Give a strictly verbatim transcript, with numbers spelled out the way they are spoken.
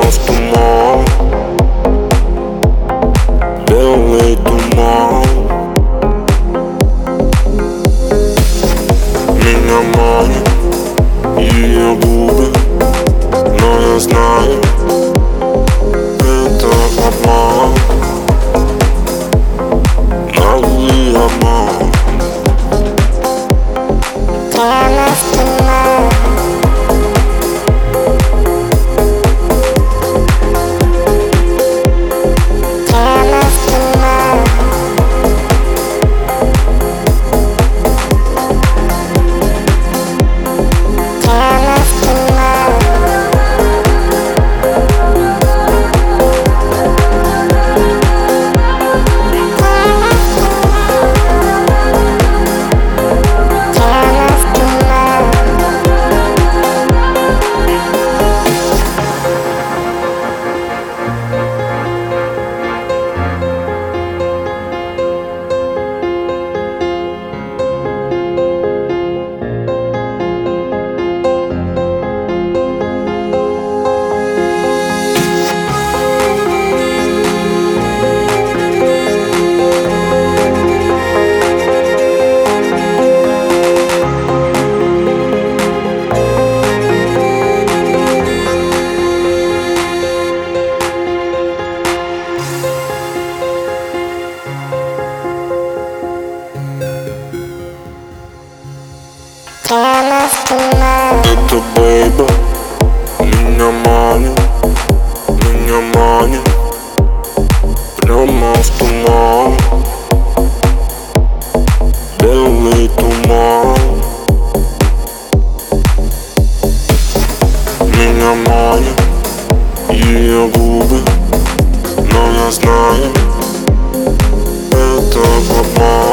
в туман, белый туман. Меня манит ее губы, но я знаю, это обман, наглый обман. Прямо в туман. Прямо в туман. Прямо в туман. Прямо в туман. Прямо в туман. Это бейба меня манит, меня манит прямо в туман, белый туман. Меня манит ее губы, но я знаю, это обман.